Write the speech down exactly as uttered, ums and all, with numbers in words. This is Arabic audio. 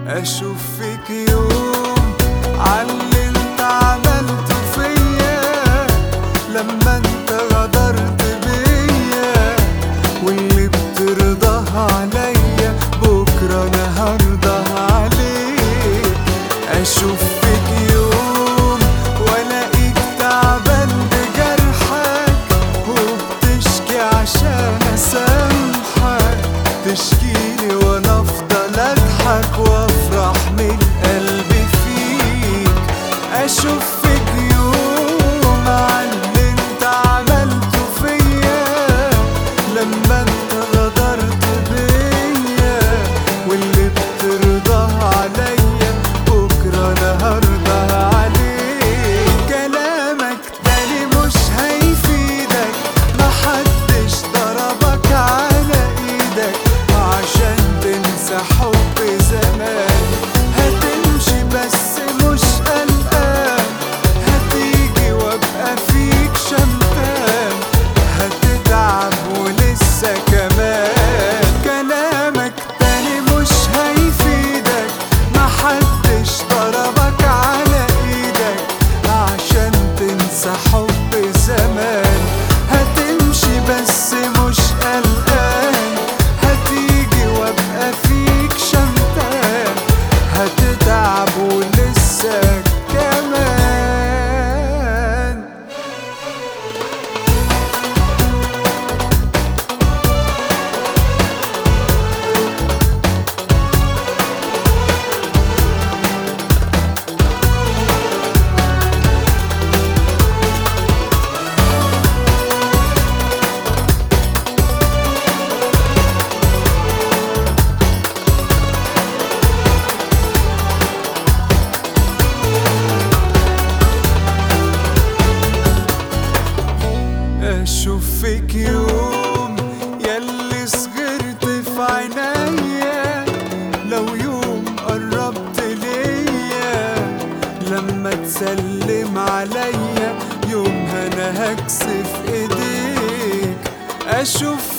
اشوف فيك يوم عاللي انت عملته فيا لما انت غدرت بيا، واللي بترضاها عليا بكره انا هرضى عليك. اشوف فيك يوم والاقيك تعبان بجرحك وبتشكي عشان اسامحك، تشكيلي وانا افضل اضحك وافرح من قلبي فيك. اشوف فيك يوم عاللي انت عملته فيا لما انت غدرت بيا، واللي بترضاها عليا بكره انا هرضى عليك. كلامك تاني مش هيفيدك، محدش ضربك على ايدك عشان تنسى حب زمان. هتمشي بس مش قلقان، هتيجي وابقى فيك شمتان، هتتعب ولسه كمان. كلامك تاني مش هيفيدك، محدش ضربك على ايدك عشان تنسى حب زمان. هتمشي بس مش قلقان، هتيجي وابقى فيك شمتان، هتتعب ولسه كمان. اشوف فيك يوم ياللي صغرت في عينيا، لو يوم قربت ليا لما تسلم عليا يومها انا هكسف ايديك. اشوف